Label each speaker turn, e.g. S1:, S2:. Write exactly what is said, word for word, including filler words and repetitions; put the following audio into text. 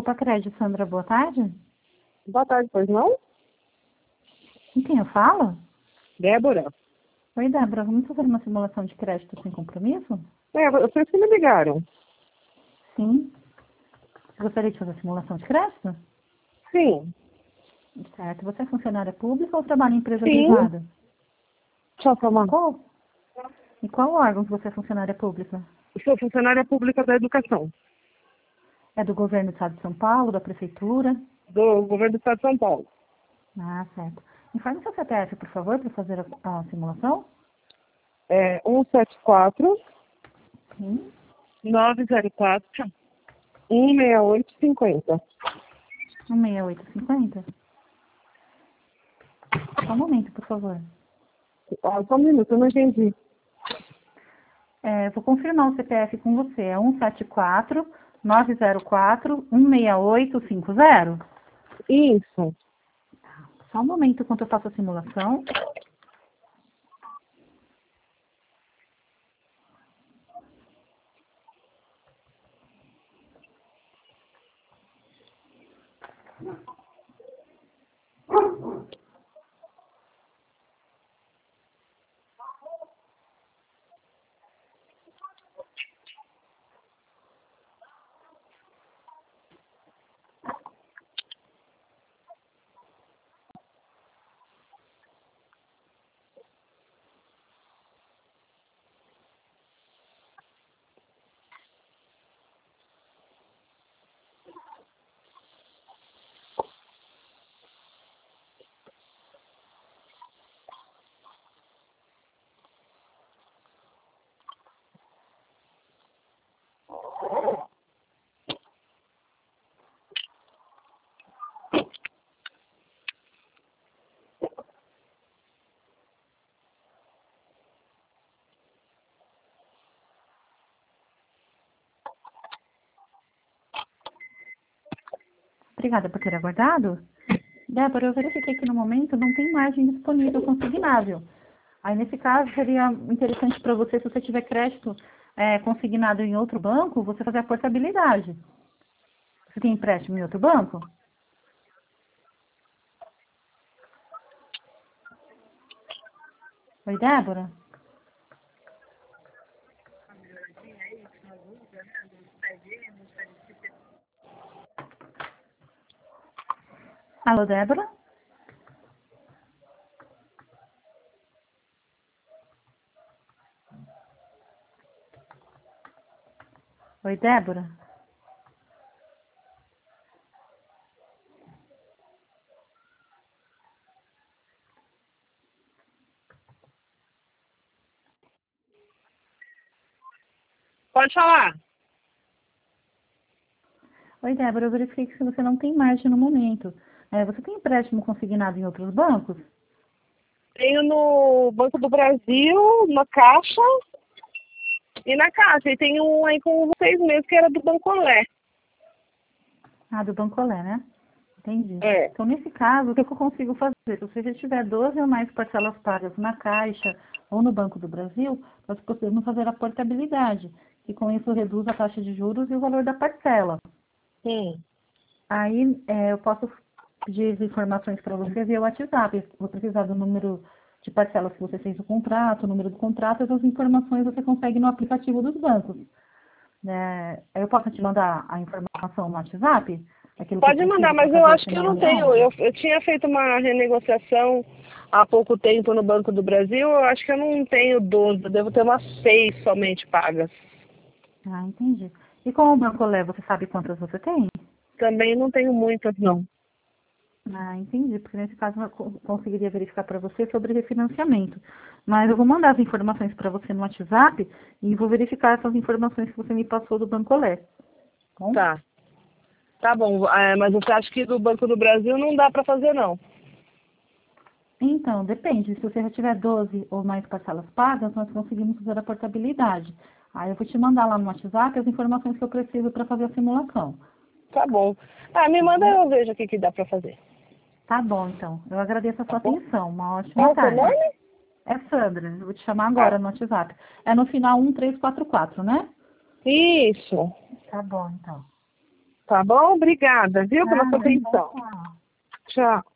S1: Copa Crédito, Sandra, boa tarde.
S2: Boa tarde, pois não?
S1: Com quem eu falo?
S2: Débora.
S1: Oi, Débora, vamos fazer uma simulação de crédito sem compromisso?
S2: É, vocês que me ligaram.
S1: Sim. Você gostaria de fazer a simulação de crédito?
S2: Sim.
S1: Certo. Você é funcionária pública ou trabalha em empresa
S2: Sim.
S1: privada?
S2: Tchau, Samar.
S1: Qual? E qual órgão que você é funcionária pública?
S2: Eu sou funcionária pública da educação,
S1: É do governo do estado de São Paulo, da prefeitura?
S2: do governo do estado de São Paulo.
S1: Ah, certo. Informe seu C P F, por favor, para fazer a, a simulação.
S2: É um sete quatro,
S1: Sim.
S2: nove zero quatro, um seis oito cinco zero.
S1: um seis oito cinco zero. Só um momento, por favor.
S2: Ah, só um minuto, eu não entendi.
S1: É, vou confirmar o C P F com você. É um sete quatro, nove zero quatro, um seis oito cinco zero.
S2: Isso.
S1: Só um momento enquanto eu faço a simulação. Obrigada por ter aguardado. Débora, eu verifiquei que no momento não tem margem disponível consignável. Aí, nesse caso, seria interessante para você, se você tiver crédito é, consignado em outro banco, você fazer a portabilidade. Você tem empréstimo em outro banco? Oi, Débora? Alô, Débora? Oi, Débora?
S2: Pode falar.
S1: Oi, Débora, eu verifiquei que você não tem margem no momento. É, você tem empréstimo consignado em outros bancos?
S2: Tenho no Banco do Brasil, na Caixa e na Caixa. E tenho um aí com vocês mesmo, que era do Bancolé.
S1: Ah, do Bancolé, né? Entendi.
S2: É.
S1: Então, nesse caso, o que eu consigo fazer? Se você já tiver doze ou mais parcelas pagas na Caixa ou no Banco do Brasil, nós podemos fazer a portabilidade. E com isso reduz a taxa de juros e o valor da parcela.
S2: Sim.
S1: Aí é, eu posso pedir as informações para você via WhatsApp. Vou precisar do número de parcelas que você fez o contrato, o número do contrato, essas informações você consegue no aplicativo dos bancos. É, eu posso te mandar a informação no WhatsApp? Aquilo que eu
S2: Pode mandar,
S1: preciso para
S2: mas eu
S1: fazer a
S2: acho que eu não
S1: simulação?
S2: tenho. Eu, eu tinha feito uma renegociação há pouco tempo no Banco do Brasil. Eu acho que eu não tenho doze, eu devo ter umas seis somente pagas.
S1: Ah, entendi. E com o Bancolé, você sabe quantas você tem?
S2: Também não tenho muitas, não.
S1: Ah, entendi, porque nesse caso eu co- conseguiria verificar para você sobre refinanciamento. Mas eu vou mandar as informações para você no WhatsApp e vou verificar essas informações que você me passou do Bancolé. Bom?
S2: Tá. Tá bom, é, mas você acha que do Banco do Brasil não dá pra fazer, não?
S1: Então, depende. Se você já tiver doze ou mais parcelas pagas, nós conseguimos fazer a portabilidade. Aí eu vou te mandar lá no WhatsApp as informações que eu preciso para fazer a simulação.
S2: Tá bom. Ah, me manda eu vejo o que que dá pra fazer.
S1: Tá bom, então. Eu agradeço a
S2: Tá
S1: sua
S2: bom?
S1: atenção. Uma ótima
S2: Qual o seu
S1: tarde.
S2: nome?
S1: É Sandra. Eu vou te chamar
S2: Ah,
S1: agora no WhatsApp. É no final um três quatro quatro, né?
S2: isso.
S1: Tá bom, então.
S2: Tá bom? Obrigada, viu, pela
S1: Ah,
S2: sua atenção.
S1: então tá.
S2: Tchau.